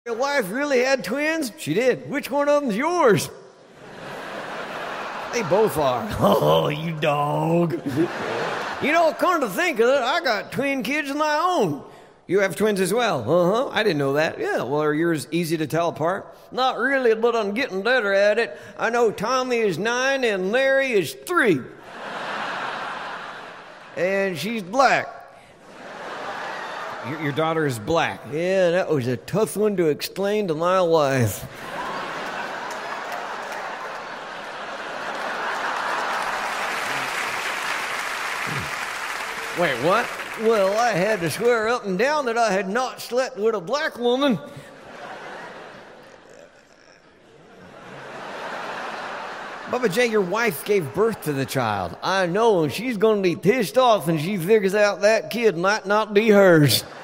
Your wife really had twins? She did. Which one of them's yours? They both are. Oh, you dog. You know, come to think of it, I got twin kids of my own. You have twins as well? Uh-huh. I didn't know that. Yeah, well, are yours easy to tell apart? Not really, but I'm getting better at it. I know Tommy is 9 and Larry is 3. And she's black. Your daughter is black. Yeah, that was a tough one to explain to my wife. Wait, what? Well, I had to swear up and down that I had not slept with a black woman. Bubba J, your wife gave birth to the child. I know, and she's going to be pissed off when she figures out that kid might not be hers.